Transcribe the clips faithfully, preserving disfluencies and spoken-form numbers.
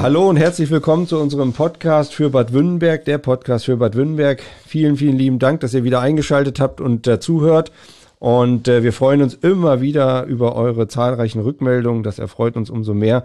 Ja, hallo und herzlich willkommen zu unserem Podcast für Bad Wünnenberg, der Podcast für Bad Wünnenberg. Vielen, vielen lieben Dank, dass ihr wieder eingeschaltet habt und äh, zuhört. Und äh, wir freuen uns immer wieder über eure zahlreichen Rückmeldungen. Das erfreut uns umso mehr.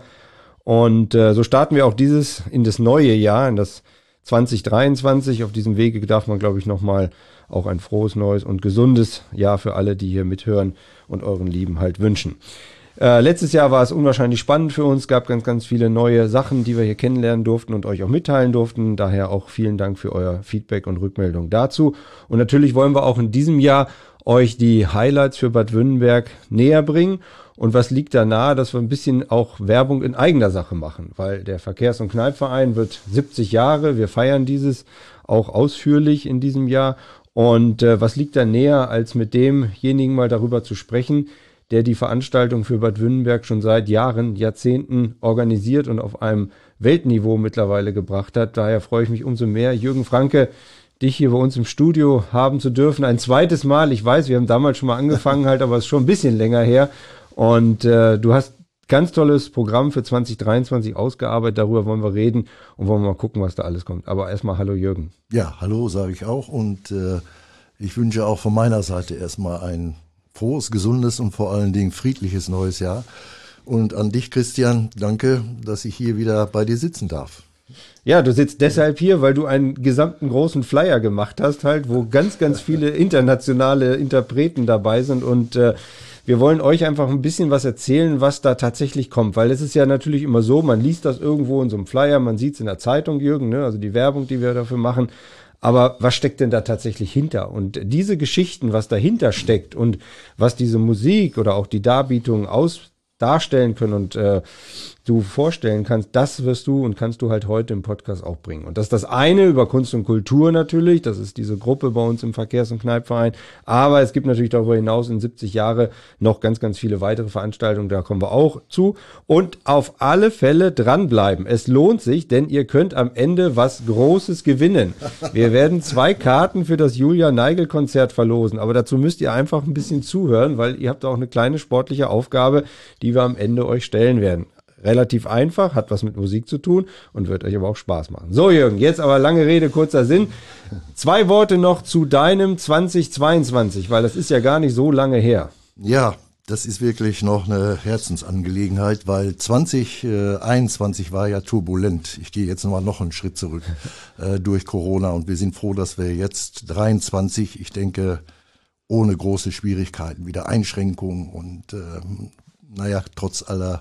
Und äh, so starten wir auch dieses in das neue Jahr, in das zwanzig dreiundzwanzig. Auf diesem Wege darf man, glaube ich, nochmal auch ein frohes, neues und gesundes Jahr für alle, die hier mithören und euren Lieben halt wünschen. Äh, letztes Jahr war es unwahrscheinlich spannend für uns, gab ganz, ganz viele neue Sachen, die wir hier kennenlernen durften und euch auch mitteilen durften. Daher auch vielen Dank für euer Feedback und Rückmeldung dazu. Und natürlich wollen wir auch in diesem Jahr euch die Highlights für Bad Wünnenberg näher bringen. Und was liegt da nahe, dass wir ein bisschen auch Werbung in eigener Sache machen, weil der Verkehrs- und Kneipverein wird siebzig Jahre. Wir feiern dieses auch ausführlich in diesem Jahr. Und äh, was liegt da näher, als mit demjenigen mal darüber zu sprechen, der die Veranstaltung für Bad Wünnenberg schon seit Jahren, Jahrzehnten organisiert und auf einem Weltniveau mittlerweile gebracht hat. Daher freue ich mich umso mehr, Jürgen Franke, dich hier bei uns im Studio haben zu dürfen. Ein zweites Mal, ich weiß, wir haben damals schon mal angefangen halt, aber es ist schon ein bisschen länger her. Und äh, du hast ganz tolles Programm für zwanzig dreiundzwanzig ausgearbeitet, darüber wollen wir reden und wollen wir mal gucken, was da alles kommt. Aber erstmal hallo Jürgen. Ja, hallo sage ich auch und äh, ich wünsche auch von meiner Seite erstmal ein frohes, gesundes und vor allen Dingen friedliches neues Jahr. Und an dich, Christian, danke, dass ich hier wieder bei dir sitzen darf. Ja, du sitzt deshalb hier, weil du einen gesamten großen Flyer gemacht hast, halt, wo ganz, ganz viele internationale Interpreten dabei sind. Und äh, wir wollen euch einfach ein bisschen was erzählen, was da tatsächlich kommt. Weil es ist ja natürlich immer so, man liest das irgendwo in so einem Flyer, man sieht es in der Zeitung, Jürgen, ne? Also die Werbung, die wir dafür machen. Aber was steckt denn da tatsächlich hinter? Und diese Geschichten, was dahinter steckt und was diese Musik oder auch die Darbietungen aus darstellen können und äh, du vorstellen kannst, das wirst du und kannst du halt heute im Podcast auch bringen. Und das ist das eine über Kunst und Kultur natürlich, das ist diese Gruppe bei uns im Verkehrs- und Kneipverein, aber es gibt natürlich darüber hinaus in siebzig Jahre noch ganz, ganz viele weitere Veranstaltungen, da kommen wir auch zu. Und auf alle Fälle dranbleiben. Es lohnt sich, denn ihr könnt am Ende was Großes gewinnen. Wir werden zwei Karten für das Julia-Neigel-Konzert verlosen, aber dazu müsst ihr einfach ein bisschen zuhören, weil ihr habt auch eine kleine sportliche Aufgabe, die wir am Ende euch stellen werden. Relativ einfach, hat was mit Musik zu tun und wird euch aber auch Spaß machen. So Jürgen, jetzt aber lange Rede, kurzer Sinn. Zwei Worte noch zu deinem zwanzig zweiundzwanzig, weil das ist ja gar nicht so lange her. Ja, das ist wirklich noch eine Herzensangelegenheit, weil zwanzig einundzwanzig war ja turbulent. Ich gehe jetzt nochmal noch einen Schritt zurück äh, durch Corona und wir sind froh, dass wir jetzt dreiundzwanzig, ich denke, ohne große Schwierigkeiten, wieder Einschränkungen und äh, naja, trotz aller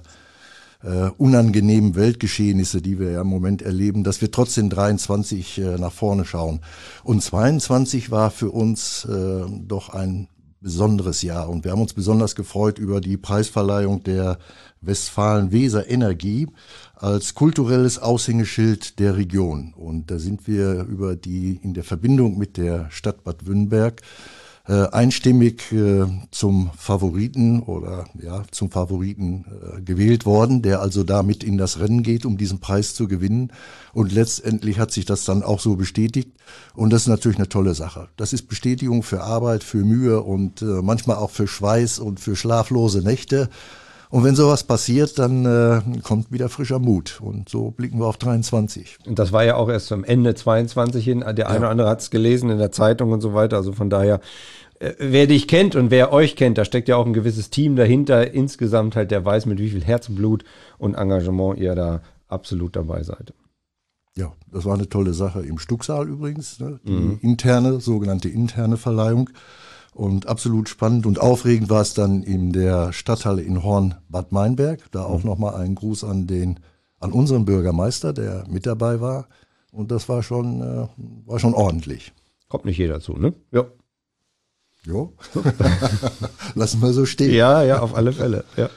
äh, unangenehmen Weltgeschehnisse, die wir ja im Moment erleben, dass wir trotzdem dreiundzwanzig äh, nach vorne schauen. Und zweiundzwanzig war für uns äh, doch ein besonderes Jahr und wir haben uns besonders gefreut über die Preisverleihung der Westfalen-Weser Energie als kulturelles Aushängeschild der Region. Und da sind wir über die in der Verbindung mit der Stadt Bad Wünnenberg Äh, einstimmig äh, zum Favoriten oder ja zum Favoriten äh, gewählt worden, der also damit in das Rennen geht, um diesen Preis zu gewinnen. Und letztendlich hat sich das dann auch so bestätigt. Und das ist natürlich eine tolle Sache. Das ist Bestätigung für Arbeit, für Mühe und äh, manchmal auch für Schweiß und für schlaflose Nächte. Und wenn sowas passiert, dann äh, kommt wieder frischer Mut. Und so blicken wir auf dreiundzwanzig. Und das war ja auch erst zum Ende zweiundzwanzig hin. Der eine oder andere hat es gelesen in der Zeitung und so weiter. Also von daher, äh, wer dich kennt und wer euch kennt, da steckt ja auch ein gewisses Team dahinter. Insgesamt halt, der weiß, mit wie viel Herzblut und Engagement ihr da absolut dabei seid. Ja, das war eine tolle Sache. Im Stucksaal übrigens, ne? Die Mhm. interne, sogenannte interne Verleihung. Und absolut spannend und aufregend war es dann in der Stadthalle in Horn-Bad Meinberg. Da auch Mhm. nochmal ein Gruß an den, an unseren Bürgermeister, der mit dabei war. Und das war schon, äh, war schon ordentlich. Kommt nicht jeder zu, ne? Ja. Jo. Lassen wir so stehen. Ja, ja, auf alle Fälle, ja.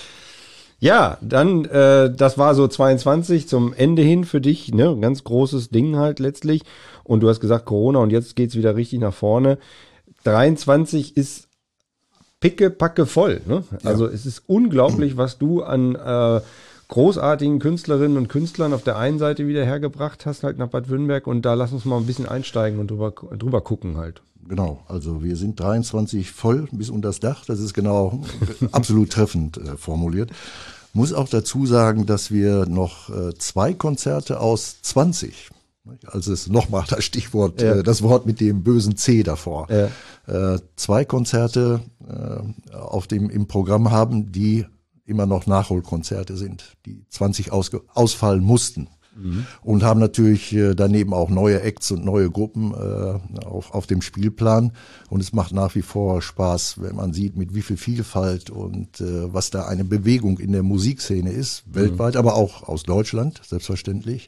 Ja, dann, äh, das war so zweiundzwanzig zum Ende hin für dich, ne? Ein ganz großes Ding halt letztlich. Und du hast gesagt Corona und jetzt geht's wieder richtig nach vorne. dreiundzwanzig ist pickepacke voll, ne? Also ja. Es ist unglaublich, was du an äh, großartigen Künstlerinnen und Künstlern auf der einen Seite wieder hergebracht hast, halt nach Bad Wünnenberg. Und da lass uns mal ein bisschen einsteigen und drüber, drüber gucken halt. Genau, also wir sind dreiundzwanzig voll bis unter das Dach. Das ist genau absolut treffend äh, formuliert. Muss auch dazu sagen, dass wir noch äh, zwei Konzerte aus zwanzig, also es nochmal das Stichwort, ja. äh, das Wort mit dem bösen C davor, ja. äh, zwei Konzerte äh, auf dem im Programm haben, die immer noch Nachholkonzerte sind, die zwanzig ausge- ausfallen mussten. Mhm. Und haben natürlich äh, daneben auch neue Acts und neue Gruppen äh, auf, auf dem Spielplan. Und es macht nach wie vor Spaß, wenn man sieht, mit wie viel Vielfalt und äh, was da eine Bewegung in der Musikszene ist, mhm. weltweit, aber auch aus Deutschland, selbstverständlich.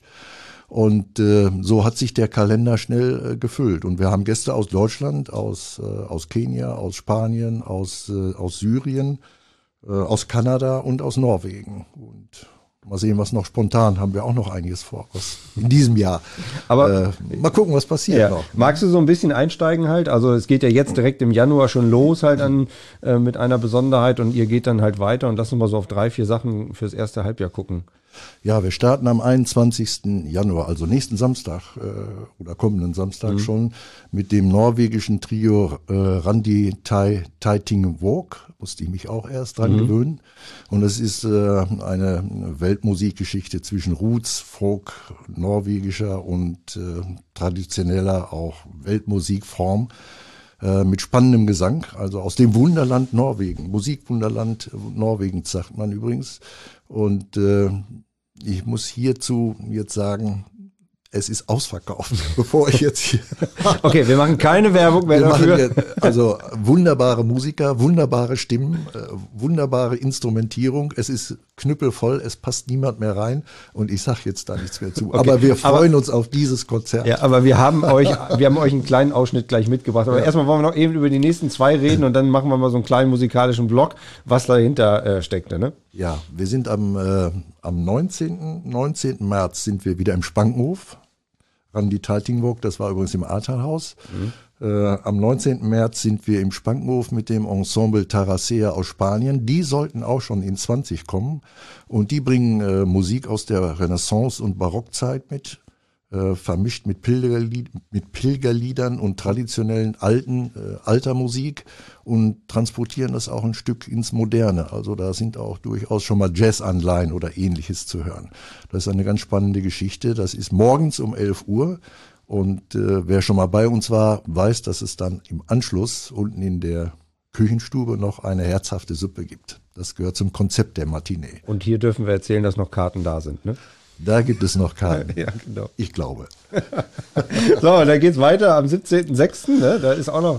Und äh, so hat sich der Kalender schnell äh, gefüllt. Und wir haben Gäste aus Deutschland, aus, äh, aus Kenia, aus Spanien, aus, äh, aus Syrien, äh, aus Kanada und aus Norwegen. Und mal sehen, was noch spontan, haben wir auch noch einiges vor, was in diesem Jahr. Aber äh, mal gucken, was passiert ja. noch. Magst du so ein bisschen einsteigen halt? Also es geht ja jetzt direkt im Januar schon los halt an, äh, mit einer Besonderheit und ihr geht dann halt weiter und lass uns mal so auf drei, vier Sachen fürs erste Halbjahr gucken. Ja, wir starten am einundzwanzigsten Januar, also nächsten Samstag äh, oder kommenden Samstag mhm. schon mit dem norwegischen Trio äh, Randi Tai Taiting Walk. Musste ich mich auch erst dran mhm. gewöhnen. Und das ist äh, eine Weltmusikgeschichte zwischen Roots, Folk, norwegischer und äh, traditioneller auch Weltmusikform äh, mit spannendem Gesang. Also aus dem Wunderland Norwegen, Musikwunderland Norwegens sagt man übrigens. Und äh, ich muss hierzu jetzt sagen, es ist ausverkauft, bevor ich jetzt hier... Okay, wir machen keine Werbung mehr wir dafür. Jetzt, also wunderbare Musiker, wunderbare Stimmen, äh, wunderbare Instrumentierung. Es ist knüppelvoll, es passt niemand mehr rein und ich sage jetzt da nichts mehr zu. Okay, aber wir freuen aber, uns auf dieses Konzert. Ja, aber wir haben euch, wir haben euch einen kleinen Ausschnitt gleich mitgebracht. Aber ja. erstmal wollen wir noch eben über die nächsten zwei reden und dann machen wir mal so einen kleinen musikalischen Block, was dahinter äh, steckte, ne? Ja, wir sind am, äh, am neunzehnten März sind wir wieder im Spankenhof. Randi Taiting Walk, das war übrigens im Ahrtalhaus. Mhm. Äh, am neunzehnten März sind wir im Spankenhof mit dem Ensemble Taracea aus Spanien. Die sollten auch schon in zwanzig kommen und die bringen äh, Musik aus der Renaissance- und Barockzeit mit, äh, vermischt mit, Pilgerlied, mit Pilgerliedern und traditionellen alten, äh, alter Musik und transportieren das auch ein Stück ins Moderne. Also da sind auch durchaus schon mal Jazz-Anleihen oder Ähnliches zu hören. Das ist eine ganz spannende Geschichte. Das ist morgens um elf Uhr und äh, wer schon mal bei uns war, weiß, dass es dann im Anschluss unten in der Küchenstube noch eine herzhafte Suppe gibt. Das gehört zum Konzept der Matinee. Und hier dürfen wir erzählen, dass noch Karten da sind, ne? Da gibt es noch Karten. Ja, genau. Ich glaube. So, dann geht's weiter am siebzehnten sechsten Ne? Da ist auch noch...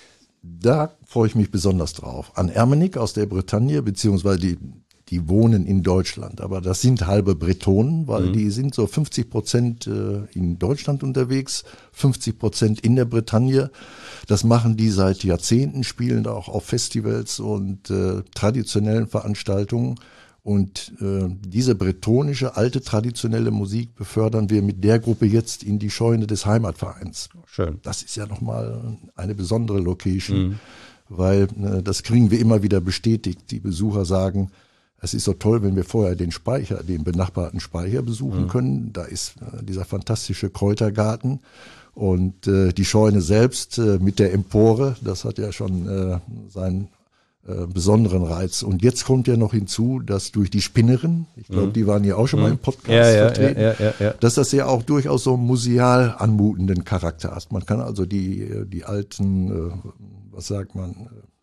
Da freue ich mich besonders drauf. An Ermenik aus der Bretagne, beziehungsweise die, die wohnen in Deutschland. Aber das sind halbe Bretonen, weil mhm. die sind so fünfzig Prozent in Deutschland unterwegs, fünfzig Prozent in der Bretagne. Das machen die seit Jahrzehnten, spielen da auch auf Festivals und äh, traditionellen Veranstaltungen. Und äh, diese bretonische, alte, traditionelle Musik befördern wir mit der Gruppe jetzt in die Scheune des Heimatvereins. Schön. Das ist ja nochmal eine besondere Location, mhm. weil äh, das kriegen wir immer wieder bestätigt. Die Besucher sagen, es ist so toll, wenn wir vorher den Speicher, den benachbarten Speicher besuchen mhm. können. Da ist äh, dieser fantastische Kräutergarten und äh, die Scheune selbst äh, mit der Empore, das hat ja schon äh, seinen Äh, besonderen Reiz. Und jetzt kommt ja noch hinzu, dass durch die Spinnerin, ich glaube, mhm. die waren ja auch schon mhm. mal im Podcast ja, ja, vertreten, ja, ja, ja. dass das ja auch durchaus so einen museal anmutenden Charakter hat. Man kann also die, die alten, äh, was sagt man,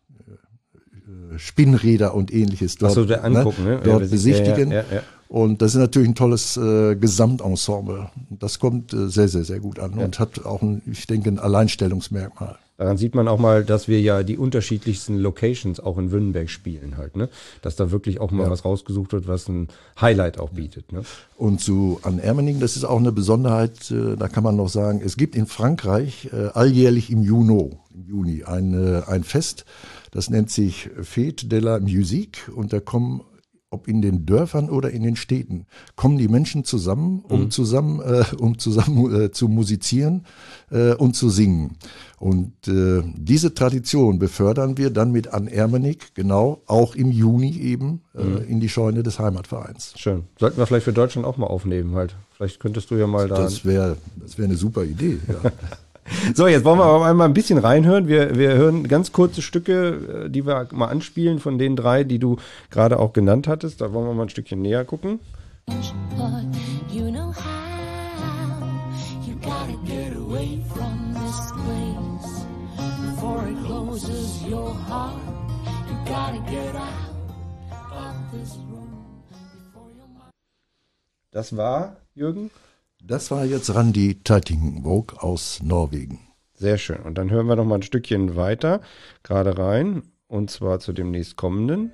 äh, Spinnräder und ähnliches dort, so, der angucken, ne? dort ja, besichtigen. Ja, ja, ja. Und das ist natürlich ein tolles äh, Gesamtensemble. Das kommt äh, sehr, sehr, sehr gut an ja. und hat auch, ein, ich denke, ein Alleinstellungsmerkmal. Daran sieht man auch mal, dass wir ja die unterschiedlichsten Locations auch in Wünnenberg spielen halt, ne? Dass da wirklich auch mal ja. was rausgesucht wird, was ein Highlight auch bietet, ne? Und zu an Ermening, das ist auch eine Besonderheit, äh, da kann man noch sagen, es gibt in Frankreich äh, alljährlich im Juni, im Juni ein, äh, ein Fest, das nennt sich Fête de la Musique und da kommen ob in den Dörfern oder in den Städten, kommen die Menschen zusammen, um mhm. zusammen, äh, um zusammen äh, zu musizieren äh, und zu singen. Und äh, diese Tradition befördern wir dann mit An Ermenig, genau, auch im Juni eben, äh, mhm. in die Scheune des Heimatvereins. Schön. Sollten wir vielleicht für Deutschland auch mal aufnehmen halt. Vielleicht könntest du ja mal da... Das wäre das wäre eine super Idee, ja. So, jetzt wollen wir aber mal ein bisschen reinhören. Wir, wir hören ganz kurze Stücke, die wir mal anspielen von den drei, die du gerade auch genannt hattest. Da wollen wir mal ein Stückchen näher gucken. You know how you gotta get away from this place before it closes your heart. You gotta get out of this room before your mind. Das war, Jürgen? Das war jetzt Randi Teitingenvåg aus Norwegen. Sehr schön. Und dann hören wir noch mal ein Stückchen weiter, gerade rein, und zwar zu dem nächstkommenden.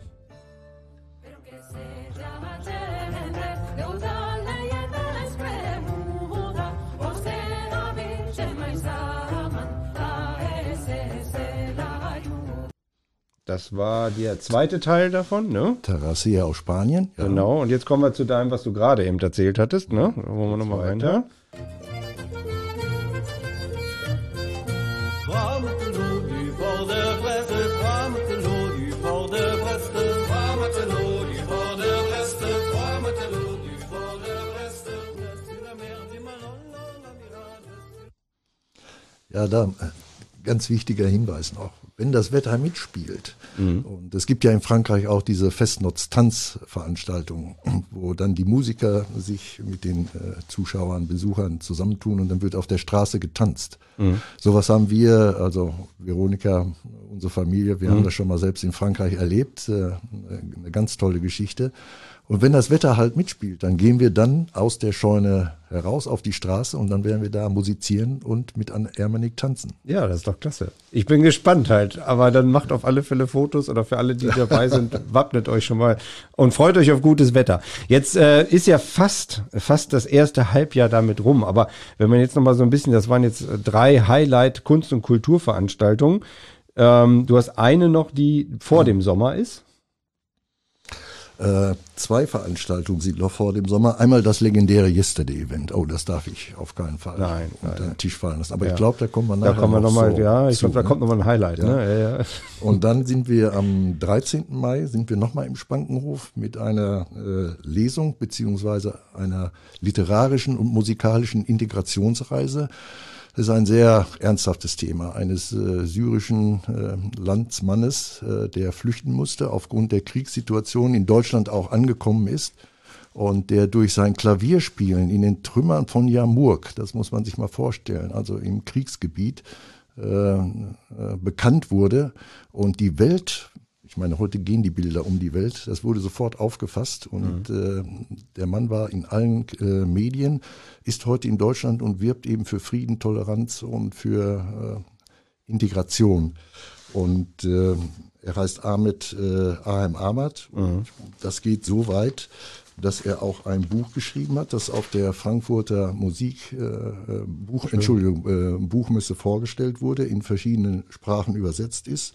Das war der zweite Teil davon, ne? Terracia aus Spanien. Ja. Genau, und jetzt kommen wir zu deinem, was du gerade eben erzählt hattest, ne? Da wollen wir nochmal reinhören. Ja, da ganz wichtiger Hinweis noch. Wenn das Wetter mitspielt, mhm. und es gibt ja in Frankreich auch diese Festnotz-Tanzveranstaltungen, wo dann die Musiker sich mit den äh, Zuschauern, Besuchern zusammentun und dann wird auf der Straße getanzt. Mhm. Sowas haben wir, also Veronika, unsere Familie, wir mhm. haben das schon mal selbst in Frankreich erlebt, äh, eine ganz tolle Geschichte. Und wenn das Wetter halt mitspielt, dann gehen wir dann aus der Scheune heraus auf die Straße und dann werden wir da musizieren und mit Anne Ermenegg tanzen. Ja, das ist doch klasse. Ich bin gespannt halt, aber dann macht auf alle Fälle Fotos oder für alle, die dabei sind, wappnet euch schon mal und freut euch auf gutes Wetter. Jetzt äh, ist ja fast fast das erste Halbjahr damit rum, aber wenn man jetzt noch mal so ein bisschen, das waren jetzt drei Highlight Kunst- und Kulturveranstaltungen. Ähm, du hast eine noch, die vor dem Sommer ist. Äh, zwei Veranstaltungen sind noch vor dem Sommer. Einmal das legendäre Yesterday-Event. Oh, das darf ich auf keinen Fall nein, unter nein. den Tisch fallen lassen. Aber ja. ich glaube, da kommen wir nachher da kommen wir noch, noch mal, so ja, ich glaube, da ne? kommt noch mal ein Highlight. Ja. Ne? Ja, ja. Und dann sind wir am dreizehnten Mai sind wir noch mal im Spankenhof mit einer äh, Lesung beziehungsweise einer literarischen und musikalischen Integrationsreise. Das ist ein sehr ernsthaftes Thema eines äh, syrischen äh, Landsmannes, äh, der flüchten musste, aufgrund der Kriegssituation in Deutschland auch angekommen ist und der durch sein Klavierspielen in den Trümmern von Jarmurk, das muss man sich mal vorstellen, also im Kriegsgebiet, äh, äh, bekannt wurde und die Welt, ich meine, heute gehen die Bilder um die Welt, das wurde sofort aufgefasst und mhm. äh, der Mann war in allen äh, Medien, ist heute in Deutschland und wirbt eben für Frieden, Toleranz und für äh, Integration. Und äh, er heißt Ahmed äh, Ahem Ahmad. Mhm. Und das geht so weit, dass er auch ein Buch geschrieben hat, das auf der Frankfurter Musik äh, Buch, Entschuldigung, äh, Buchmesse vorgestellt wurde, in verschiedenen Sprachen übersetzt ist.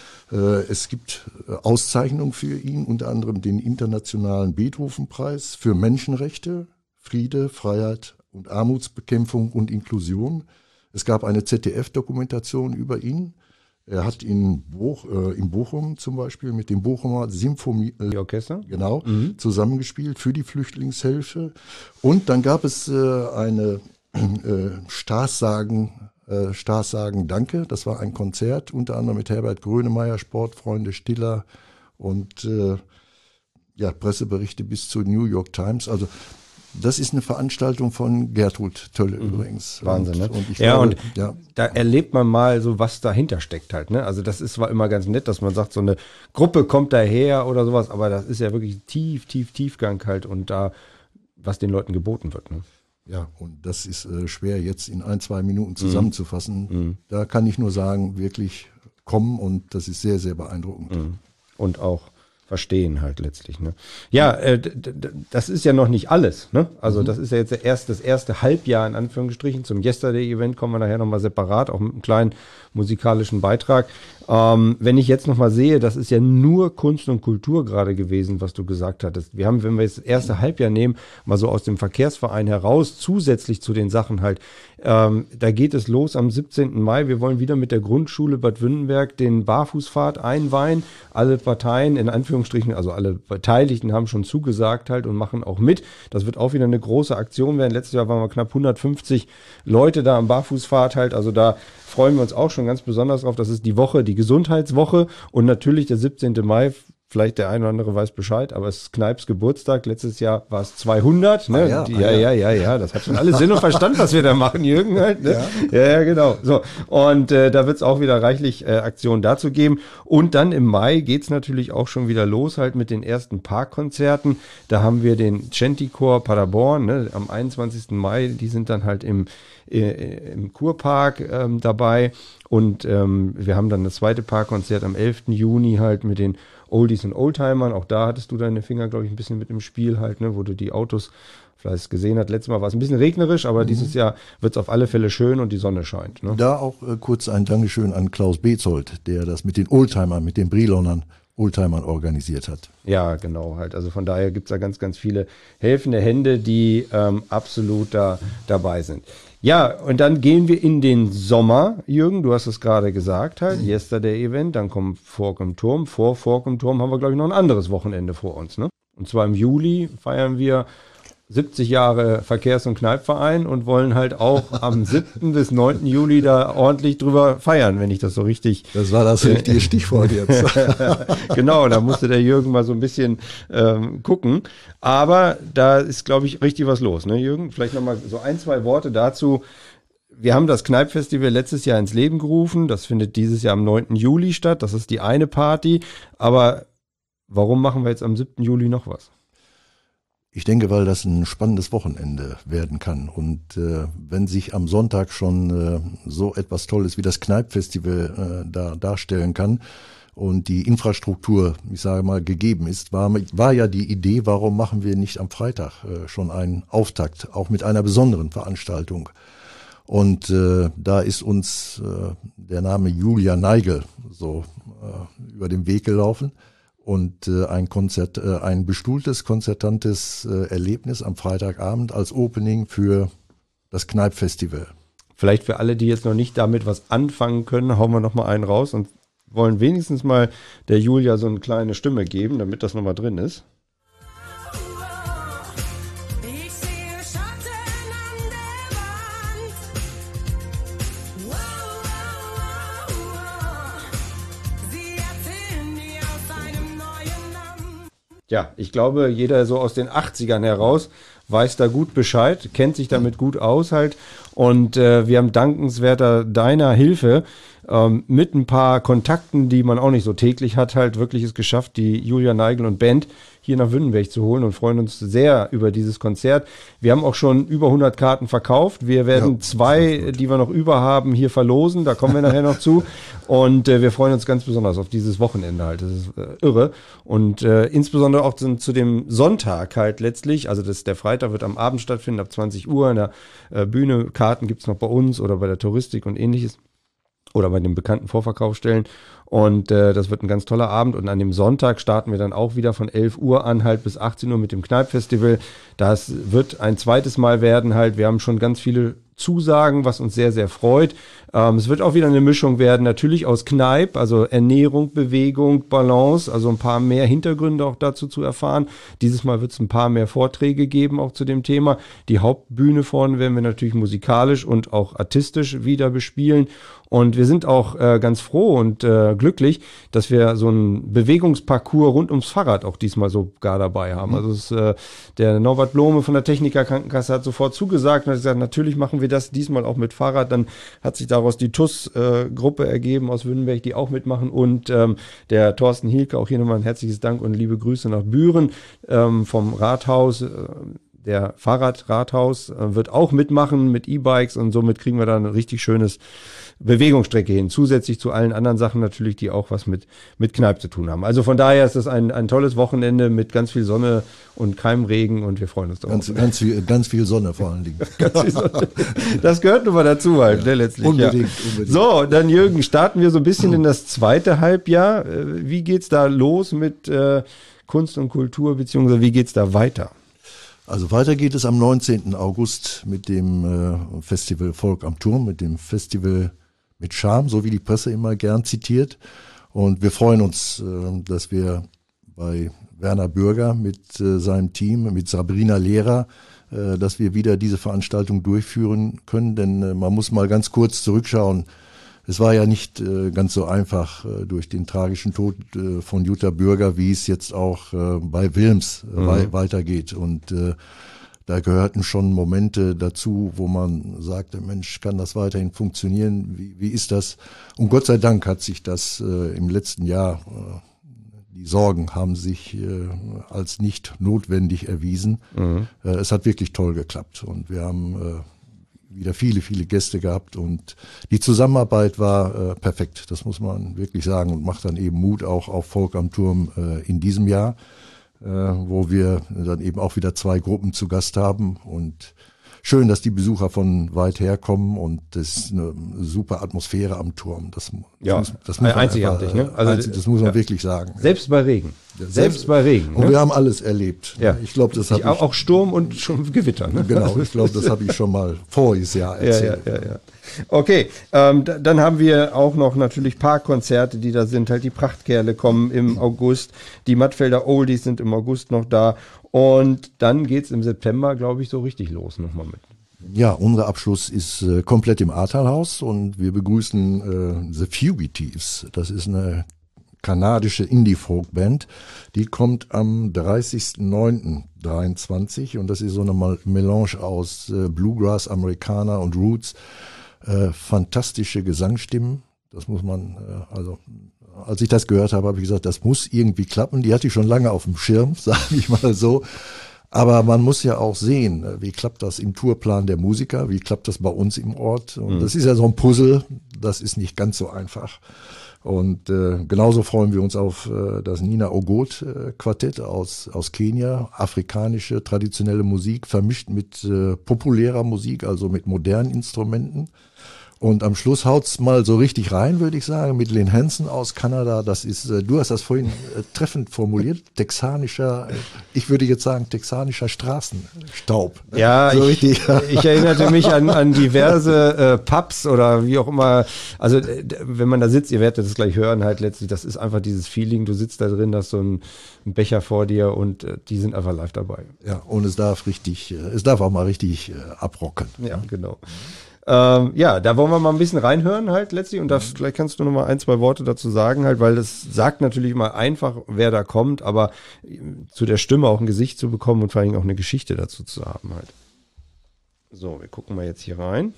Es gibt Auszeichnungen für ihn, unter anderem den Internationalen Beethoven-Preis für Menschenrechte, Friede, Freiheit und Armutsbekämpfung und Inklusion. Es gab eine Z D F-Dokumentation über ihn. Er hat in, Boch, äh, in Bochum zum Beispiel mit dem Bochumer Symphonieorchester äh, genau, mhm. zusammengespielt für die Flüchtlingshilfe. Und dann gab es äh, eine äh, Staatssagen Äh, Stars sagen Danke, das war ein Konzert, unter anderem mit Herbert Grönemeyer, Sportfreunde Stiller und äh, ja, Presseberichte bis zur New York Times. Also das ist eine Veranstaltung von Gertrud Tölle mhm. übrigens. Wahnsinn, und, ne? Und ich ja, glaube, und ja. da erlebt man mal so, was dahinter steckt halt, ne? Also das ist zwar immer ganz nett, dass man sagt, so eine Gruppe kommt daher oder sowas, aber das ist ja wirklich tief, tief, Tiefgang halt und da, was den Leuten geboten wird, ne? Ja, und das ist äh, schwer jetzt in ein, zwei Minuten zusammenzufassen. Mhm. Da kann ich nur sagen, wirklich kommen und das ist sehr, sehr beeindruckend. Mhm. Und auch verstehen halt letztlich. Ne? Ja, äh, d- d- das ist ja noch nicht alles. Ne? Also mhm. das ist ja jetzt der erste, das erste Halbjahr in Anführungsstrichen. Zum Yesterday-Event kommen wir nachher nochmal separat, auch mit einem kleinen musikalischen Beitrag. Ähm, wenn ich jetzt nochmal sehe, das ist ja nur Kunst und Kultur gerade gewesen, was du gesagt hattest. Wir haben, wenn wir jetzt das erste Halbjahr nehmen, mal so aus dem Verkehrsverein heraus, zusätzlich zu den Sachen halt, ähm, da geht es los am siebzehnten Mai. Wir wollen wieder mit der Grundschule Bad Wünnenberg den Barfußpfad einweihen. Alle Parteien, in Anführungsstrichen, Anführungsstrichen, also alle Beteiligten haben schon zugesagt halt und machen auch mit. Das wird auch wieder eine große Aktion werden. Letztes Jahr waren wir knapp hundertfünfzig Leute da am Barfußpfad halt, also da freuen wir uns auch schon ganz besonders drauf. Das ist die Woche, die Gesundheitswoche und natürlich der siebzehnten Mai. Vielleicht der eine oder andere weiß Bescheid, aber es ist Kneips Geburtstag. Letztes Jahr war es zweihundert. Ne? Ah ja, Die, ah ja, ja, ja, ja. Das hat schon alles Sinn und Verstand, was wir da machen, Jürgen. Halt, ne? Ja. ja, ja, genau. So und äh, da wird es auch wieder reichlich äh, Aktionen dazu geben. Und dann im Mai geht's natürlich auch schon wieder los halt mit den ersten Parkkonzerten. Da haben wir den Chantichor Paderborn ne? am einundzwanzigsten Mai. Die sind dann halt im äh, im Kurpark ähm, dabei. Und ähm, wir haben dann das zweite Parkkonzert am elften Juni halt mit den Oldies und Oldtimern, auch da hattest du deine Finger, glaube ich, ein bisschen mit im Spiel halt, ne, wo du die Autos vielleicht gesehen hast. Letztes Mal war es ein bisschen regnerisch, aber mhm. dieses Jahr wird es auf alle Fälle schön und die Sonne scheint. Ne? Da auch äh, kurz ein Dankeschön an Klaus Bezold, der das mit den Oldtimern, mit den Brilonern Oldtimern organisiert hat. Ja, genau halt. Also von daher gibt es da ganz, ganz viele helfende Hände, die ähm, absolut da dabei sind. Ja, und dann gehen wir in den Sommer, Jürgen, du hast es gerade gesagt halt, mhm. Yesterday-Event, dann kommt Fork im Turm. Vor Fork im Turm haben wir, glaube ich, noch ein anderes Wochenende vor uns, ne? Und zwar im Juli feiern wir siebzig Jahre Verkehrs- und Kneipverein und wollen halt auch am siebten bis neunten Juli da ordentlich drüber feiern, wenn ich das so richtig... Das war das richtige Stichwort jetzt. Genau, da musste der Jürgen mal so ein bisschen ähm, gucken. Aber da ist, glaube ich, richtig was los, ne Jürgen? Vielleicht nochmal so ein, zwei Worte dazu. Wir haben das Kneipp-Festival letztes Jahr ins Leben gerufen. Das findet dieses Jahr am neunten Juli statt. Das ist die eine Party. Aber warum machen wir jetzt am siebten Juli noch was? Ich denke, weil das ein spannendes Wochenende werden kann. Und äh, wenn sich am Sonntag schon äh, so etwas Tolles wie das Kneipp-Festival äh, da darstellen kann und die Infrastruktur, ich sage mal, gegeben ist, war, war ja die Idee, warum machen wir nicht am Freitag äh, schon einen Auftakt, auch mit einer besonderen Veranstaltung. Und äh, da ist uns äh, der Name Julia Neigel so äh, über den Weg gelaufen. Und äh, ein Konzert, äh, ein bestuhltes, konzertantes äh, Erlebnis am Freitagabend als Opening für das Kneipp-Festival. Vielleicht für alle, die jetzt noch nicht damit was anfangen können, hauen wir noch mal einen raus und wollen wenigstens mal der Julia so eine kleine Stimme geben, damit das noch mal drin ist. Ja, ich glaube, jeder so aus den achtzigern heraus weiß da gut Bescheid, kennt sich damit gut aus halt. Und äh, wir haben dankenswerter deiner Hilfe ähm, mit ein paar Kontakten, die man auch nicht so täglich hat, halt wirklich es geschafft, die Julia Neigel und Band hier nach Wünnenberg zu holen und freuen uns sehr über dieses Konzert. Wir haben auch schon über hundert Karten verkauft. Wir werden ja, zwei, die wir noch über haben, hier verlosen. Da kommen wir nachher noch zu. Und äh, wir freuen uns ganz besonders auf dieses Wochenende halt. Das ist äh, irre. Und äh, insbesondere auch zu, zu dem Sonntag halt letztlich. Also das, der Freitag wird am Abend stattfinden, ab zwanzig Uhr in der äh, Bühne. Karten gibt's noch bei uns oder bei der Touristik und ähnliches. Oder bei den bekannten Vorverkaufsstellen. Und äh, das wird ein ganz toller Abend. Und an dem Sonntag starten wir dann auch wieder von elf Uhr an halt bis achtzehn Uhr mit dem Kneipp-Festival. Das wird ein zweites Mal werden halt. Wir haben schon ganz viele Zusagen, was uns sehr, sehr freut. Ähm, es wird auch wieder eine Mischung werden, natürlich aus Kneipp, also Ernährung, Bewegung, Balance, also ein paar mehr Hintergründe auch dazu zu erfahren. Dieses Mal wird es ein paar mehr Vorträge geben, auch zu dem Thema. Die Hauptbühne vorne werden wir natürlich musikalisch und auch artistisch wieder bespielen. Und wir sind auch äh, ganz froh und äh, glücklich, dass wir so einen Bewegungsparcours rund ums Fahrrad auch diesmal sogar dabei haben. Mhm. Also es, äh, der Norbert Blome von der Techniker Krankenkasse hat sofort zugesagt und hat gesagt, natürlich machen wir das diesmal auch mit Fahrrad. Dann hat sich daraus die T U S-Gruppe äh, ergeben aus Wünnenberg, die auch mitmachen. Und ähm, der Thorsten Hielke, auch hier nochmal ein herzliches Dank und liebe Grüße nach Büren ähm, vom Rathaus. Äh, Der Fahrradrathaus äh, wird auch mitmachen mit E-Bikes und somit kriegen wir da ein richtig schönes Bewegungsstrecke hin. Zusätzlich zu allen anderen Sachen natürlich, die auch was mit, mit Kneipp zu tun haben. Also von daher ist das ein, ein tolles Wochenende mit ganz viel Sonne und keinem Regen und wir freuen uns darauf. Ganz, ganz, viel, ganz viel Sonne vor allen Dingen. Ganz viel Sonne. Das gehört nun mal dazu halt, ja, ne, letztlich. Unbedingt, ja. unbedingt. So, dann Jürgen, starten wir so ein bisschen in das zweite Halbjahr. Wie geht's da los mit äh, Kunst und Kultur, beziehungsweise wie geht's da weiter? Also weiter geht es am neunzehnten August mit dem äh, Festival Volk am Turm, mit dem Festival mit Charme, so wie die Presse immer gern zitiert. Und wir freuen uns, äh, dass wir bei Werner Bürger mit äh, seinem Team, mit Sabrina Lehrer, äh, dass wir wieder diese Veranstaltung durchführen können. Denn äh, man muss mal ganz kurz zurückschauen. Es war ja nicht äh, ganz so einfach äh, durch den tragischen Tod äh, von Jutta Bürger, wie es jetzt auch äh, bei Wilms äh, mhm. wei- weitergeht. Und äh, da gehörten schon Momente dazu, wo man sagte, Mensch, kann das weiterhin funktionieren? Wie, wie ist das? Und Gott sei Dank hat sich das äh, im letzten Jahr, äh, die Sorgen haben sich äh, als nicht notwendig erwiesen. Mhm. Äh, es hat wirklich toll geklappt und wir haben äh, wieder viele, viele Gäste gehabt und die Zusammenarbeit war äh, perfekt, das muss man wirklich sagen und macht dann eben Mut auch auf Folk am Turm äh, in diesem Jahr, äh, wo wir dann eben auch wieder zwei Gruppen zu Gast haben und schön, dass die Besucher von weit her kommen und das ist eine super Atmosphäre am Turm. Das, das ja, muss, das muss einzigartig, einfach, ne? Also, einzig, das muss man ja. wirklich sagen. Selbst bei Regen. Selbst, Selbst bei Regen. Und ne? wir haben alles erlebt. Ja. Ich glaube, das habe ich auch, auch Sturm und schon Gewitter. Ne? Genau, ich glaube, das habe ich schon mal voriges Jahr erzählt. Ja, ja, ja, ja. Okay, ähm, d- dann haben wir auch noch natürlich Parkkonzerte, die da sind. Halt die Prachtkerle kommen im August, die Mattfelder Oldies sind im August noch da und dann geht's im September, glaube ich, so richtig los nochmal mit. Ja, unser Abschluss ist äh, komplett im Ahrtalhaus und wir begrüßen äh, The Fugitives. Das ist eine kanadische Indie-Folk-Band. Die kommt am dreißigsten neunten dreiundzwanzig und das ist so eine Mal- Melange aus äh, Bluegrass, Amerikaner und Roots. Äh, fantastische Gesangsstimmen. Das muss man, äh, also als ich das gehört habe, habe ich gesagt, das muss irgendwie klappen. Die hatte ich schon lange auf dem Schirm, sage ich mal so. Aber man muss ja auch sehen, wie klappt das im Tourplan der Musiker, wie klappt das bei uns im Ort. Und mhm. das ist ja so ein Puzzle, das ist nicht ganz so einfach. Und äh, genauso freuen wir uns auf äh, das Nina Ogot äh, Quartett aus aus Kenia, afrikanische traditionelle Musik vermischt mit äh, populärer Musik, also mit modernen Instrumenten. Und am Schluss haut's mal so richtig rein, würde ich sagen, mit Lynn Hansen aus Kanada. Das ist, äh, du hast das vorhin äh, treffend formuliert, texanischer, äh, ich würde jetzt sagen, texanischer Straßenstaub. Ja, so ich, richtig. ich erinnerte mich an, an diverse äh, Pubs oder wie auch immer. Also äh, wenn man da sitzt, ihr werdet das gleich hören, halt letztlich, das ist einfach dieses Feeling, du sitzt da drin, hast so einen, einen Becher vor dir und äh, die sind einfach live dabei. Ja, und es darf richtig, äh, es darf auch mal richtig äh, abrocken. Ja, genau. Ähm, ja, da wollen wir mal ein bisschen reinhören halt letztlich und da vielleicht kannst du noch mal ein, zwei Worte dazu sagen halt, weil das sagt natürlich immer einfach, wer da kommt, aber zu der Stimme auch ein Gesicht zu bekommen und vor allem auch eine Geschichte dazu zu haben halt. So, wir gucken mal jetzt hier rein.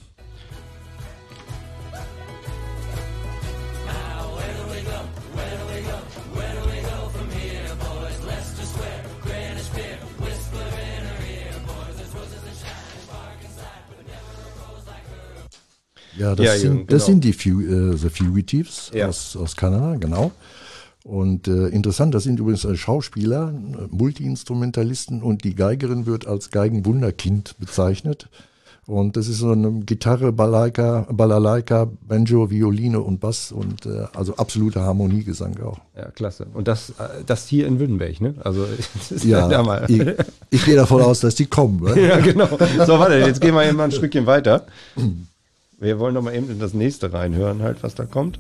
Ja, das, ja, sind, genau. das sind die Fu äh, The Fugitives ja. aus, aus Kanada, genau. Und äh, interessant, das sind übrigens Schauspieler, Multi-Instrumentalisten und die Geigerin wird als Geigenwunderkind bezeichnet. Und das ist so eine Gitarre, Balalaika, Balalaika, Banjo, Violine und Bass und äh, also absoluter Harmoniegesang auch. Ja, klasse. Und das, das hier in Württemberg, ne? Also das ist ja, da mal. Ich, ich gehe davon aus, dass die kommen. Ne? Ja, genau. So, warte, jetzt gehen wir eben mal ein Stückchen weiter. Wir wollen noch mal eben in das nächste reinhören, halt, was da kommt.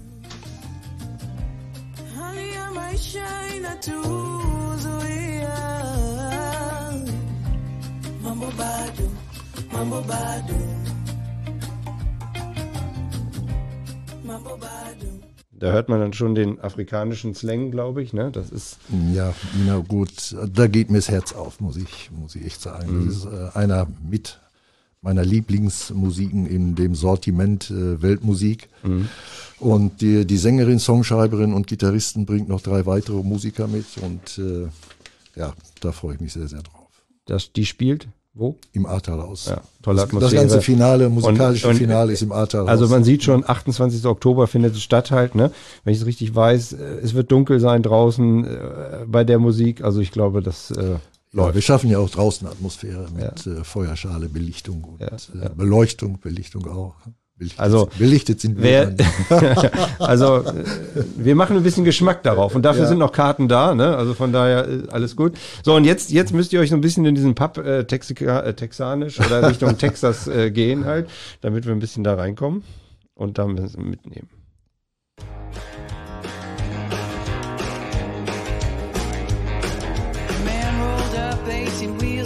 Da hört man dann schon den afrikanischen Slang, glaube ich, ne? Das ist ja, na gut, da geht mir das Herz auf, muss ich, muss ich echt sagen. Mhm. Das ist äh, einer mit meiner Lieblingsmusiken in dem Sortiment äh, Weltmusik. Mhm. Und die, die Sängerin, Songschreiberin und Gitarristen bringt noch drei weitere Musiker mit und äh, ja, da freue ich mich sehr, sehr drauf. Das, die spielt wo? Im Ahrtalhaus. Ja, tolle das, Atmosphäre. Das ganze Finale, musikalische und, und, Finale ist im Ahrtalhaus. Also man sieht schon, achtundzwanzigsten Oktober findet es statt halt, ne? Wenn ich es richtig weiß, es wird dunkel sein draußen äh, bei der Musik. Also ich glaube, das äh, Ja, wir schaffen ja auch draußen Atmosphäre mit ja. äh, Feuerschale, Belichtung und ja, ja. Äh, Beleuchtung, Belichtung auch. Belichtet, also belichtet sind wir. Wer, also äh, wir machen ein bisschen Geschmack darauf und dafür ja. sind noch Karten da, ne? Also von daher äh, alles gut. So und jetzt jetzt müsst ihr euch so ein bisschen in diesen Pub äh, Texika, äh, texanisch oder Richtung Texas äh, gehen halt, damit wir ein bisschen da reinkommen und da ein bisschen mitnehmen.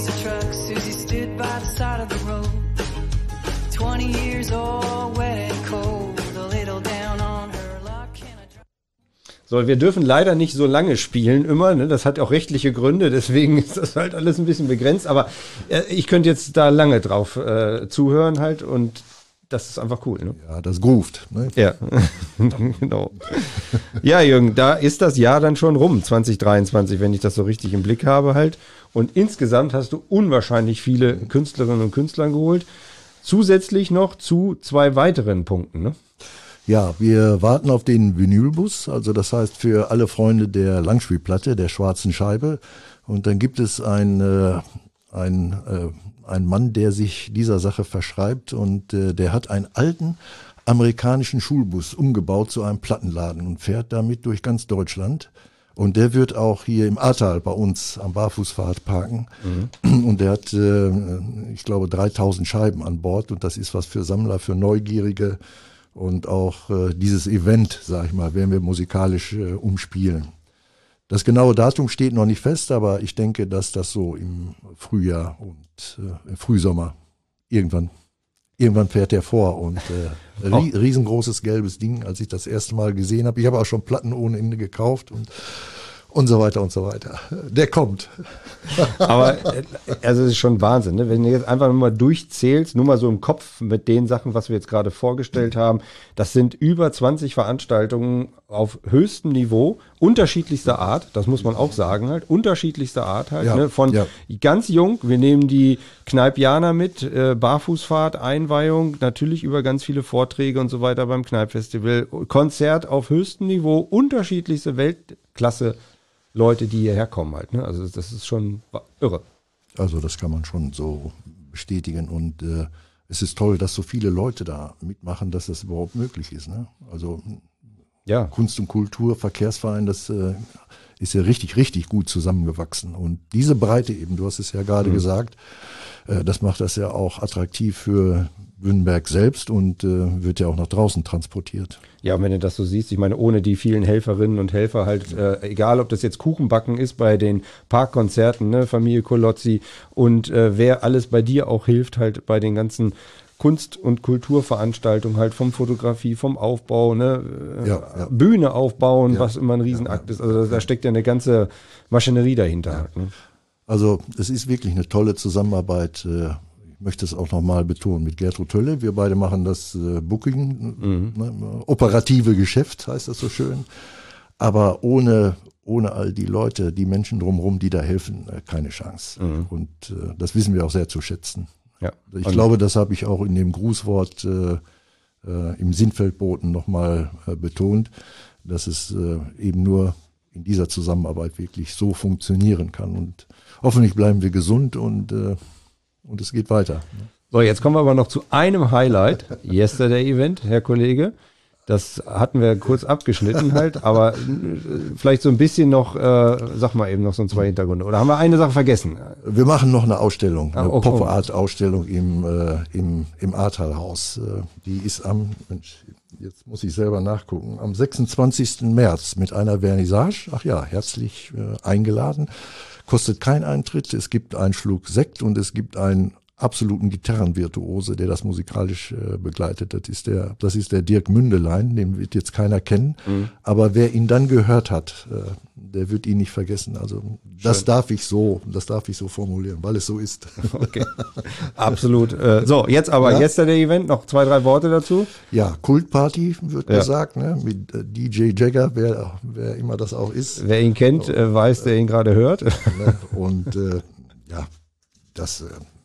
the truck, Susie stood by the side of the road. Twenty years old, wet and cold, a little down on her luck. So, wir dürfen leider nicht so lange spielen immer, ne? Das hat auch rechtliche Gründe, deswegen ist das halt alles ein bisschen begrenzt, aber äh, ich könnte jetzt da lange drauf äh, zuhören halt und das ist einfach cool, ne? Ja, das groovt, ne? Ja, genau. Ja, Jürgen, da ist das Jahr dann schon rum, zwanzig dreiundzwanzig, wenn ich das so richtig im Blick habe halt. Und insgesamt hast du unwahrscheinlich viele Künstlerinnen und Künstler geholt. Zusätzlich noch zu zwei weiteren Punkten, ne? Ja, wir warten auf den Vinylbus, also das heißt für alle Freunde der Langspielplatte, der schwarzen Scheibe. Und dann gibt es ein, äh, ein, äh, ein Mann, der sich dieser Sache verschreibt und äh, der hat einen alten amerikanischen Schulbus umgebaut zu einem Plattenladen und fährt damit durch ganz Deutschland. Und der wird auch hier im Ahrtal bei uns am Barfußpfad parken. Mhm. Und der hat, äh, ich glaube, dreitausend Scheiben an Bord. Und das ist was für Sammler, für Neugierige. Und auch äh, dieses Event, sag ich mal, werden wir musikalisch äh, umspielen. Das genaue Datum steht noch nicht fest, aber ich denke, dass das so im Frühjahr und äh, im Frühsommer irgendwann Irgendwann fährt der vor und äh, rie- riesengroßes gelbes Ding, als ich das erste Mal gesehen habe. Ich habe auch schon Platten ohne Ende gekauft und und so weiter und so weiter. Der kommt. Aber also es ist schon Wahnsinn, ne? Wenn du jetzt einfach nur mal durchzählst, nur mal so im Kopf mit den Sachen, was wir jetzt gerade vorgestellt haben, das sind über zwanzig Veranstaltungen auf höchstem Niveau, unterschiedlichster Art, das muss man auch sagen halt, unterschiedlichster Art halt, ja, ne? Von ja. ganz jung, wir nehmen die Kneipianer mit, äh, Barfußfahrt, Einweihung, natürlich über ganz viele Vorträge und so weiter beim Kneippfestival, Konzert auf höchstem Niveau, unterschiedlichste Weltklasse Leute, die hierher kommen halt, ne? Also das ist schon irre. Also das kann man schon so bestätigen und äh, es ist toll, dass so viele Leute da mitmachen, dass das überhaupt möglich ist, ne? Also ja. Kunst und Kultur, Verkehrsverein, das äh, ist ja richtig, richtig gut zusammengewachsen und diese Breite eben, du hast es ja gerade mhm. gesagt, äh, das macht das ja auch attraktiv für Wünnenberg selbst und äh, wird ja auch nach draußen transportiert. Ja, und wenn du das so siehst, ich meine, ohne die vielen Helferinnen und Helfer halt, äh, egal ob das jetzt Kuchenbacken ist bei den Parkkonzerten, ne, Familie Kolozzi und äh, wer alles bei dir auch hilft, halt bei den ganzen Kunst- und Kulturveranstaltungen halt vom Fotografie, vom Aufbau, ne, äh, ja, ja. Bühne aufbauen, ja, was immer ein ja, Riesenakt ja. ist. Also da steckt ja eine ganze Maschinerie dahinter. Ja. Halt, ne? Also es ist wirklich eine tolle Zusammenarbeit. Äh, Ich möchte es auch nochmal betonen, mit Gertrud Hölle. Wir beide machen das äh, Booking, mhm. ne, operative Geschäft, heißt das so schön. Aber ohne, ohne all die Leute, die Menschen drumherum, die da helfen, äh, keine Chance. Mhm. Und äh, das wissen wir auch sehr zu schätzen. Ja. Ich Und glaube, das habe ich auch in dem Grußwort äh, äh, im Sinnfeldboten nochmal äh, betont, dass es äh, eben nur in dieser Zusammenarbeit wirklich so funktionieren kann. Und hoffentlich bleiben wir gesund und äh, Und es geht weiter. So, jetzt kommen wir aber noch zu einem Highlight. Yesterday Event, Herr Kollege. Das hatten wir kurz abgeschnitten halt, aber vielleicht so ein bisschen noch, äh, sag mal eben noch so ein zwei Hintergründe. Oder haben wir eine Sache vergessen? Wir machen noch eine Ausstellung, eine ah, okay. Pop-Art-Ausstellung im, äh, im, im Ahrtalhaus. Die ist am, Mensch, jetzt muss ich selber nachgucken, am sechsundzwanzigsten März mit einer Vernissage. Ach ja, herzlich äh, eingeladen. Kostet kein Eintritt, es gibt einen Schluck Sekt und es gibt einen absoluten Gitarrenvirtuose, der das musikalisch äh, begleitet. Das ist der, das ist der Dirk Mündelein, den wird jetzt keiner kennen. Mhm. Aber wer ihn dann gehört hat, äh, der wird ihn nicht vergessen. Also das Schön. darf ich so, das darf ich so formulieren, weil es so ist. Okay. Absolut. Äh, so, jetzt aber, ja. Yesterday Event, noch zwei, drei Worte dazu. Ja, Kultparty wird ja. gesagt, ne? Mit äh, D J Jagger, wer, wer immer das auch ist. Wer ihn kennt, äh, weiß, der ihn gerade hört. Ne? Und äh, ja, das... Äh,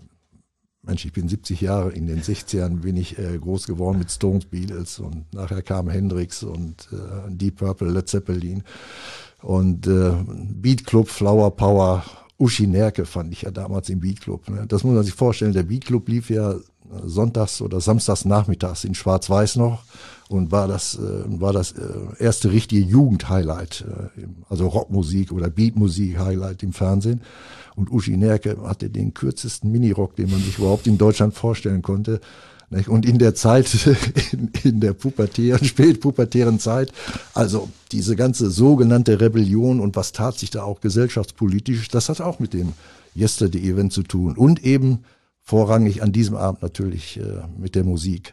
Mensch, ich bin siebzig Jahre, in den sechzigern bin ich äh, groß geworden mit Stones, Beatles und nachher kam Hendrix und äh, Deep Purple, Led Zeppelin und äh, Beat Club, Flower Power, Uschi Nerke fand ich ja damals im Beat Club. Ne? Das muss man sich vorstellen, der Beat Club lief ja sonntags oder samstags nachmittags in Schwarz-Weiß noch und war das, äh, war das äh, erste richtige Jugend-Highlight, äh, also Rockmusik oder Beatmusik-Highlight im Fernsehen. Und Uschi Nerke hatte den kürzesten Minirock, den man sich überhaupt in Deutschland vorstellen konnte. Und in der Zeit, in, in der pubertären, spätpubertären Zeit, also diese ganze sogenannte Rebellion und was tat sich da auch gesellschaftspolitisch, das hat auch mit dem Yesterday-Event zu tun. Und eben vorrangig an diesem Abend natürlich äh, mit der Musik.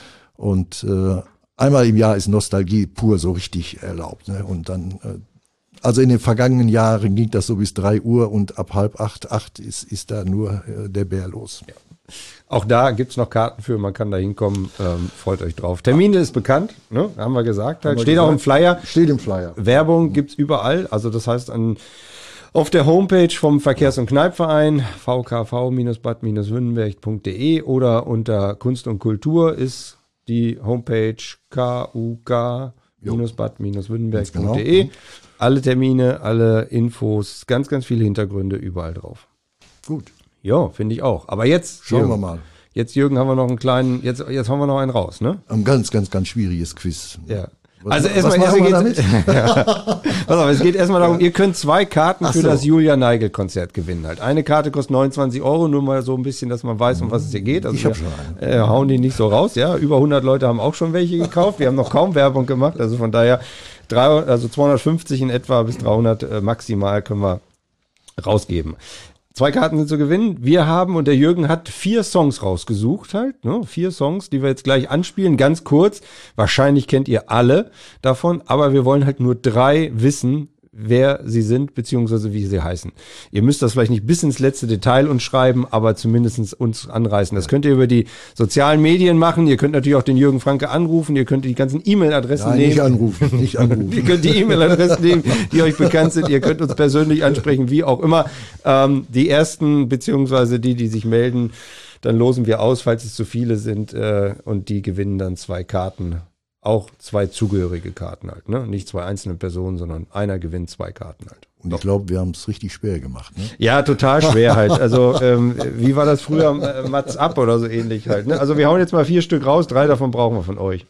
Und äh, einmal im Jahr ist Nostalgie pur so richtig erlaubt. Ne? Und dann, äh, also in den vergangenen Jahren ging das so bis drei Uhr und ab halb acht, acht ist, ist da nur äh, der Bär los. Ja. Auch da gibt's noch Karten für, man kann da hinkommen, ähm, freut euch drauf. Termine ist bekannt, ne? Haben wir gesagt. Halt. Wir Steht gesagt. auch im Flyer. Steht im Flyer. Werbung gibt's überall, also das heißt an auf der Homepage vom Verkehrs- und Kneipverein v k v bad wünnenberg punkt d e oder unter Kunst und Kultur ist die Homepage k u k bad wünnenberg punkt d e. Genau. Alle Termine, alle Infos, ganz, ganz viele Hintergründe überall drauf. Gut. Ja, finde ich auch. Aber jetzt, Schauen Jürgen, wir mal. Jetzt, Jürgen, haben wir noch einen kleinen, jetzt, jetzt haben wir noch einen raus, ne? Ein ganz, ganz, ganz schwieriges Quiz. Ja. Was, Also was erstmal, machen wir erstmal damit? ja. Pass auf, es geht erstmal darum, ihr könnt zwei Karten Ach für so. das Julia Neigel Konzert gewinnen halt. Eine Karte kostet neunundzwanzig Euro, nur mal so ein bisschen, dass man weiß, um was es hier geht. Also Ich hab wir, schon äh, hauen die nicht so raus, ja. Über hundert Leute haben auch schon welche gekauft. Wir haben noch kaum Werbung gemacht, also von daher drei, also zweihundertfünfzig in etwa bis dreihundert äh, maximal können wir rausgeben. Zwei Karten sind zu gewinnen. Wir haben, und der Jürgen hat vier Songs rausgesucht halt, ne? Vier Songs, die wir jetzt gleich anspielen, ganz kurz. Wahrscheinlich kennt ihr alle davon, aber wir wollen halt nur drei wissen, wer sie sind, beziehungsweise wie sie heißen. Ihr müsst das vielleicht nicht bis ins letzte Detail uns schreiben, aber zumindest uns anreißen. Das könnt ihr über die sozialen Medien machen. Ihr könnt natürlich auch den Jürgen Franke anrufen. Ihr könnt die ganzen E-Mail-Adressen Nein, nehmen. nicht anrufen, nicht Ihr anrufen. könnt die E-Mail-Adressen nehmen, die euch bekannt sind. Ihr könnt uns persönlich ansprechen, wie auch immer. Ähm, die ersten, beziehungsweise die, die sich melden, dann losen wir aus, falls es zu viele sind. Äh, und die gewinnen dann zwei Karten. Auch zwei zugehörige Karten halt, ne? Nicht zwei einzelne Personen, sondern einer gewinnt zwei Karten halt. Und ich glaube, wir haben es richtig schwer gemacht. Ne? Ja, total schwer halt. Also ähm, wie war das früher? Äh, Mats ab oder so ähnlich halt. Ne? Also wir hauen jetzt mal vier Stück raus, drei davon brauchen wir von euch.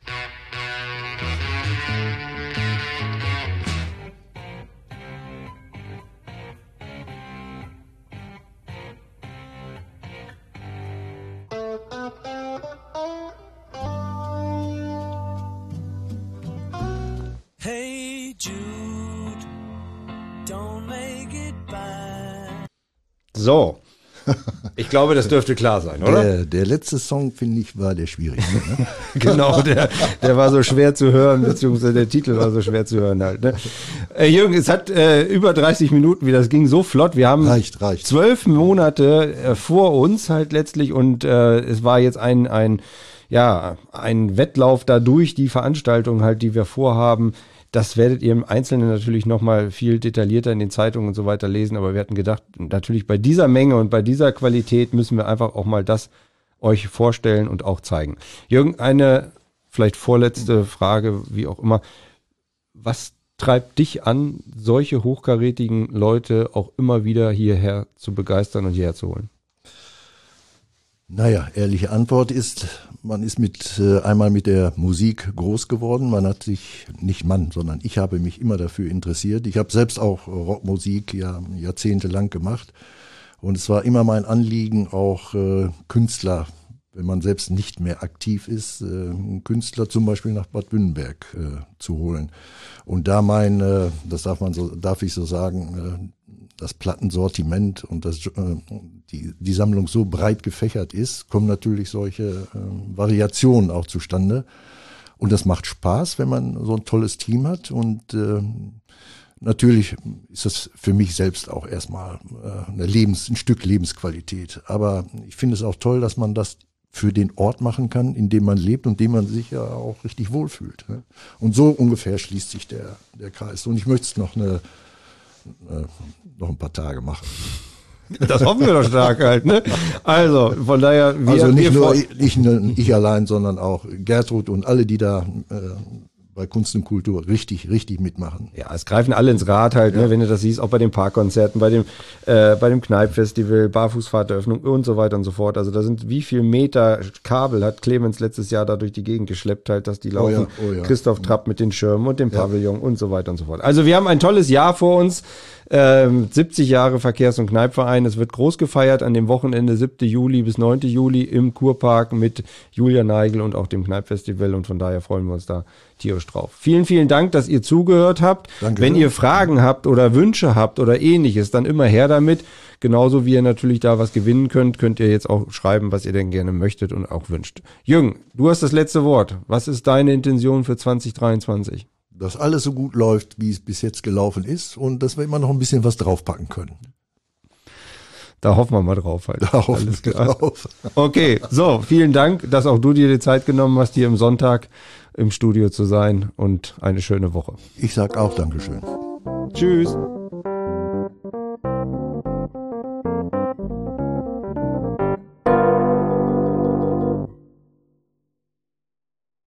Hey Jude, don't make it bad. So. Ich glaube, das dürfte klar sein, oder? Der, der letzte Song, finde ich, war der schwierigste. Ne? Genau, der, der war so schwer zu hören, beziehungsweise der Titel war so schwer zu hören halt. Ne? Äh, Jürgen, es hat äh, über dreißig Minuten wieder, das ging so flott. Wir haben Reicht, reicht. zwölf Monate äh, vor uns halt letztlich und äh, es war jetzt ein, ein, ja, ein Wettlauf da durch die Veranstaltung halt, die wir vorhaben. Das werdet ihr im Einzelnen natürlich nochmal viel detaillierter in den Zeitungen und so weiter lesen, aber wir hatten gedacht, natürlich bei dieser Menge und bei dieser Qualität müssen wir einfach auch mal das euch vorstellen und auch zeigen. Jürgen, eine vielleicht vorletzte Frage, wie auch immer. Was treibt dich an, solche hochkarätigen Leute auch immer wieder hierher zu begeistern und hierher zu holen? Naja, ehrliche Antwort ist, man ist mit äh, einmal mit der Musik groß geworden. Man hat sich, nicht man, sondern ich habe mich immer dafür interessiert. Ich habe selbst auch Rockmusik ja jahrzehntelang gemacht. Und es war immer mein Anliegen, auch äh, Künstler, wenn man selbst nicht mehr aktiv ist, äh, einen Künstler zum Beispiel nach Bad Wünnenberg äh, zu holen. Und da mein, äh, das darf man so, darf ich so sagen, äh, das Plattensortiment und das, äh, die, die Sammlung so breit gefächert ist, kommen natürlich solche äh, Variationen auch zustande. Und das macht Spaß, wenn man so ein tolles Team hat. Und äh, natürlich ist das für mich selbst auch erstmal äh, eine Lebens, ein Stück Lebensqualität. Aber ich finde es auch toll, dass man das für den Ort machen kann, in dem man lebt und dem man sich ja auch richtig wohlfühlt. Ne? Und so ungefähr schließt sich der, der Kreis. Und ich möchte es noch eine Äh, noch ein paar Tage machen. Das hoffen wir doch stark halt, ne? Also, von daher, wir, also nicht wir nur vor- ich, ich, ich allein, sondern auch Gertrud und alle, die da äh, bei Kunst und Kultur richtig, richtig mitmachen. Ja, es greifen alle ins Rad halt, ne, wenn du das siehst, auch bei den Parkkonzerten, bei dem, äh, bei dem Kneippfestival, Barfußfahrteröffnung und so weiter und so fort. Also da sind, wie viel Meter Kabel hat Clemens letztes Jahr da durch die Gegend geschleppt halt, dass die Oh laufen. ja, oh ja. Christoph Trapp mit den Schirmen und dem Pavillon und so weiter und so fort. Also wir haben ein tolles Jahr vor uns. Ähm, siebzig Jahre Verkehrs- und Kneipverein. Es wird groß gefeiert an dem Wochenende siebten Juli bis neunten Juli im Kurpark mit Julia Neigel und auch dem Kneipfestival. Und von daher freuen wir uns da tierisch drauf. Vielen, vielen Dank, dass ihr zugehört habt. Danke. Wenn ihr Fragen habt oder Wünsche habt oder ähnliches, dann immer her damit. Genauso wie ihr natürlich da was gewinnen könnt, könnt ihr jetzt auch schreiben, was ihr denn gerne möchtet und auch wünscht. Jürgen, du hast das letzte Wort. Was ist deine Intention für zwanzig dreiundzwanzig? Dass alles so gut läuft, wie es bis jetzt gelaufen ist und dass wir immer noch ein bisschen was draufpacken können. Da hoffen wir mal drauf halt. Da hoffen Alles wir klar. drauf. Okay, so, vielen Dank, dass auch du dir die Zeit genommen hast, hier im Sonntag im Studio zu sein und eine schöne Woche. Ich sag auch Dankeschön. Tschüss.